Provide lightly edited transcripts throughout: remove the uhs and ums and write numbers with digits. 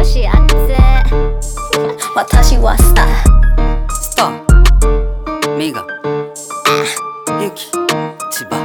しあって私はスタースターミガユキ千葉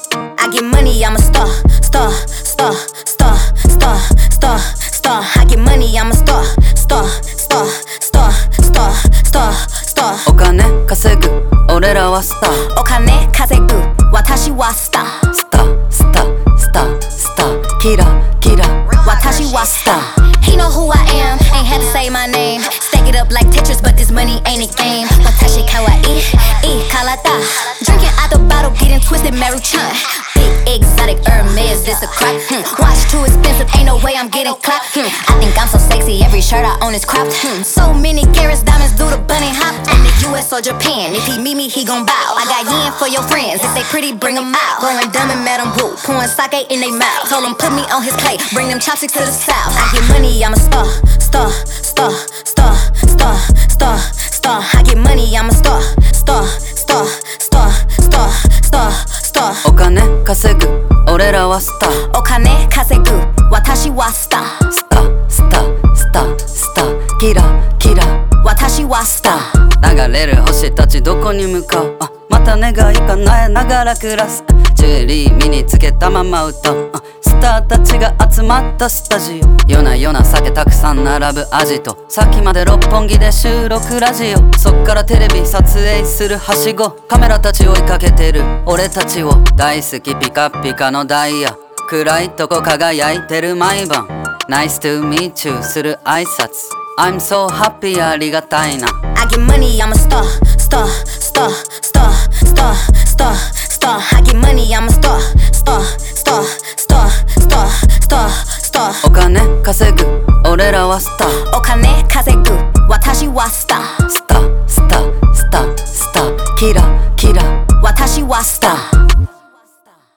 I get money, I'm a star, star, star, star, star, star, star. I get money, I'm a star, star, star, star, star, star, star. お金稼ぐ俺らはスターお金稼ぐ私はスタースタースタースタースターキラキラ私はスター He know who I am, ain't had to say my name. Stack it up like Tetris, but this money ain't a game. Watashi kawaii, karata. Drinking out the bottle, getting twisted, Maruchan. Big exotic Hermes, this a crop. Watch too expensive, ain't no way I'm getting clapped. I think I'm so sexy, every shirt I own is cropped. So many carats, diamonds do the bunny hop. In the US or Japan, if he meet me, he gon' bow. I got yen for your friends, if they pretty, bring them out. Blowing dumb and Madam Wu, pouring sake in they mouth. Told him put me on his plate, bring them chopsticks to the south. I get money, I'm a star, star, star, star, star, star, star. I get money, I'm a star, star, star, star, star, star, star. お金稼ぐ俺らはスターお金稼ぐ私はスタースタースタースタースターキラキラ私はスター流れる星たちどこに向かうまた願い叶えながら暮らすジュエリー身につけたまま歌うスターたちが集まったスタジオ夜な夜な酒たくさん並ぶアジトさっきまで六本木で収録ラジオそっからテレビ撮影するはしごカメラたち追いかけてる俺たちを大好きピカピカのダイヤ暗いとこ輝いてる毎晩 Nice to meet you する挨拶 I'm so happy ありがたいな I get money, I'm a star, star, star, star, star, star, star. I get money, I'm a star, star, star, star, star, star, star. お金稼ぐ俺らはスターお金稼ぐ私はスタースタースタースタースターキラ